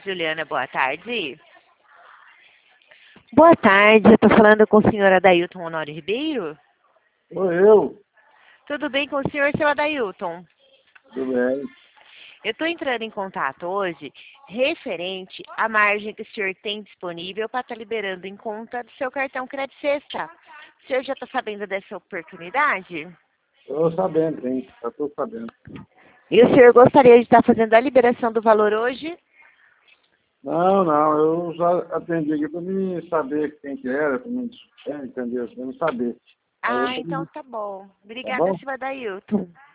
Juliana, boa tarde. Boa tarde, eu estou falando com o senhor Adailton Honório Ribeiro? Sou eu. Tudo bem com o senhor, seu Adailton? Tudo bem. Eu estou entrando em contato hoje referente à margem que o senhor tem disponível para estar liberando em conta do seu cartão Crédito Sexta. O senhor já está sabendo dessa oportunidade? Estou sabendo, sim. Já estou sabendo. E o senhor gostaria de estar fazendo a liberação do valor hoje? Não. Eu já atendi aqui para mim saber quem que era, para mim entender, para mim saber. Ah, então tá bom. Tá Obrigada, bom? senhor Adailton.